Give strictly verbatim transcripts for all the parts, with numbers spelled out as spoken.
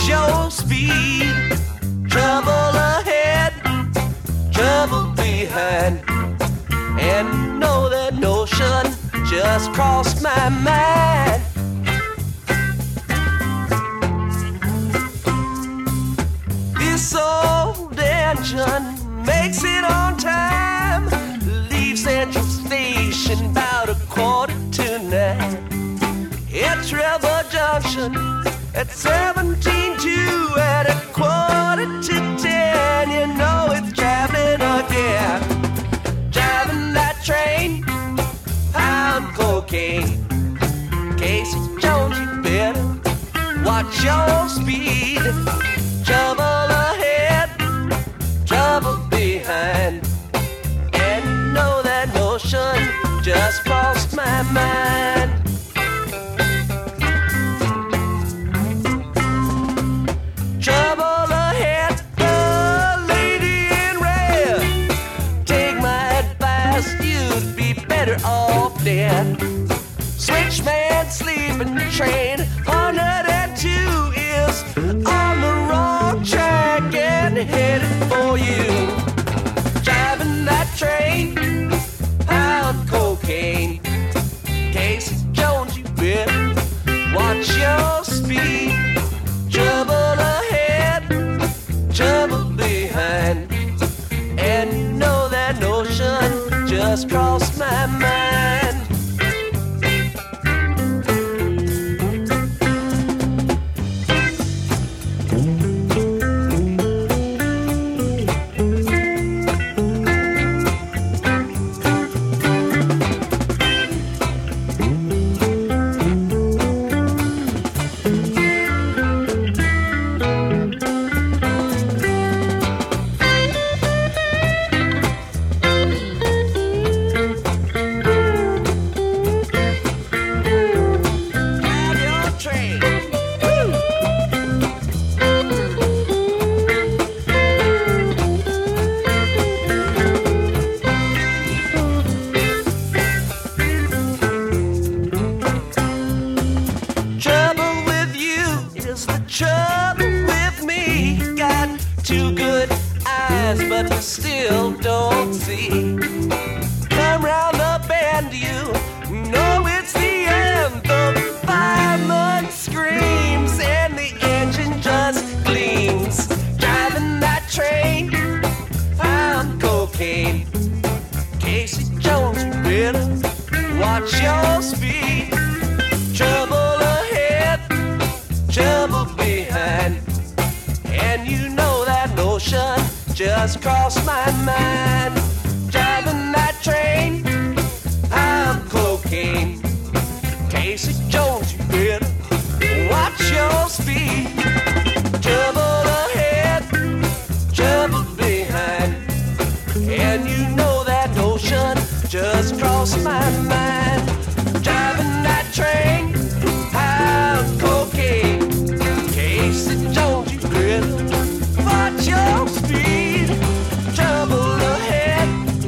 your speed. Trouble ahead, trouble behind. And know that notion just crossed my mind. This old engine makes it on time. Leaves Central Station about a quarter to nine. Hits River Junction at seventeen two at a quarter to ten. You know it's traveling again. Driving that train, pound cocaine. Casey Jones, you better watch your speed. Trouble ahead, trouble behind. And know that notion just crossed my mind. Trouble ahead, the lady in red. Take my advice, you'd be better off dead. Switchman sleeping train, one oh two is on the wrong track and headed for you. Driving that train, pound cocaine. Casey Jones, you better watch your speed. Trouble ahead, trouble behind. And you know that notion just crossed my mind. But we still don't see. Come round the bend, you know it's the end. The fireman screams and the engine just gleams. Driving that train, found cocaine. Casey Jones, you better watch your speed. Trouble ahead, trouble behind. And you know that notion just crossed my mind. Driving that train, I'm cocaine. Casey Jones, you better watch your speed. Trouble ahead, trouble behind. And you know that notion just crossed my mind. Driving that train, I'm cocaine. Casey Jones, you better watch your speed. Trouble ahead,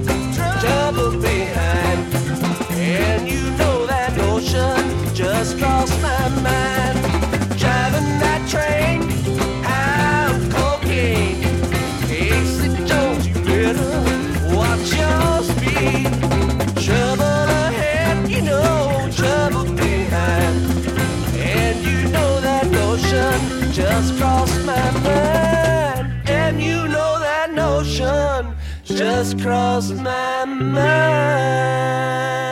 trouble behind. And you know that notion just crossed my mind. Driving that train, I'm cocaine. Casey Jones, you better watch your speed. Trouble ahead, you know, trouble behind. And you know that notion just crossed my mind. And you know that notion just crossed my mind.